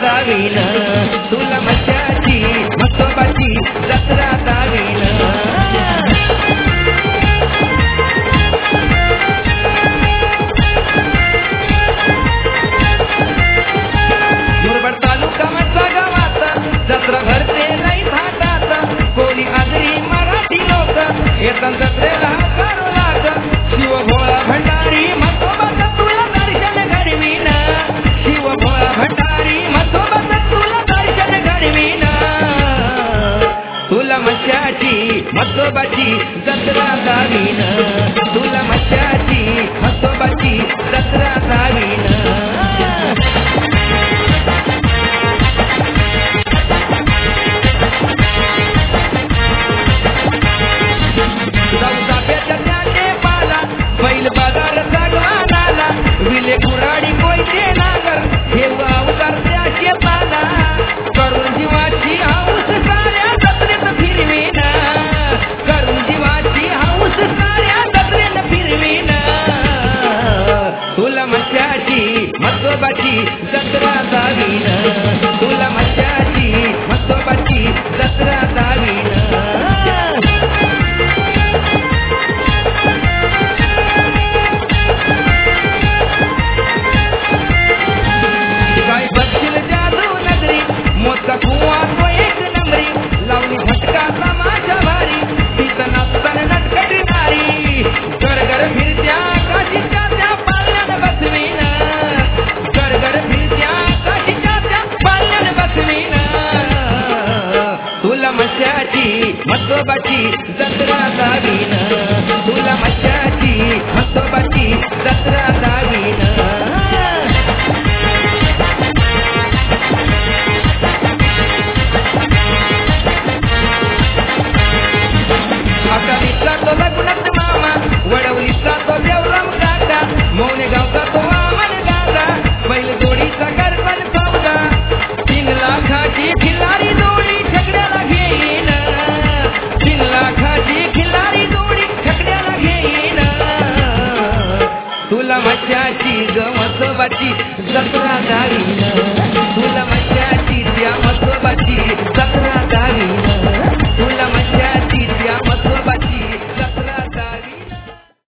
दावीन तुला मशाची म्हसोबाची जत्रा दावीन मुरबाड तालुका मठचा गावात जत्रा भरते नाही थाटात कोणी आदरी मराठी लोक येतात जत्रेला करू लाग शिव भोळा भंडारी म्हसोबाचं तुला दर्शन घडवीन शिव भोळा भंडारी म्हसोबाचं तुला दर्शन घडवीन तुला मशाची म्हसोबाची जत्रा दावीन तुला मशाची म्हसोबाची जत्रा दावीन बैल बाजार सागवानाला विले कुराडी कोयते नागर ठेव अवतार त्या शेताला करून जीवाची हाऊस साऱ्या जत्रेत फिरवीन करून जीवाची हाऊस साऱ्या जत्रेत फिरवीन तुला मशाची म्हसोबाची जत्रा दावीन तुला मशाची म्हसोबाची जत्रा दावीन कुवा तो एक नंबरी लावणी भटका तमाशा भारी तिथं नसताना नटकटी नारी गरगर फिरत्या काशीच्या त्या पाल्यान बसवीन गरगर फिरत्या काशीच्या त्या पाल्यान बसवीन तुला मशाची म्हसोबाची जत्रा दावीन तुला मशाची म्हसोबाची जत्रा दावीन अकालीचा तो लग्नात मामा वडवलीचा तो देवराम काका मौने गावचा तो वामन दादा बैल जोडीचा गरबन सौदा 3 लाखाची खिल्लारी जोडी छकड्याला घेईन 3 लाखाची खिल्लारी जोडी छकड्याला घेईन तुला मशाची ग म्हसोबाची जत्रा दावीन तुला मशाची त्या म्हसोबाची जत्रा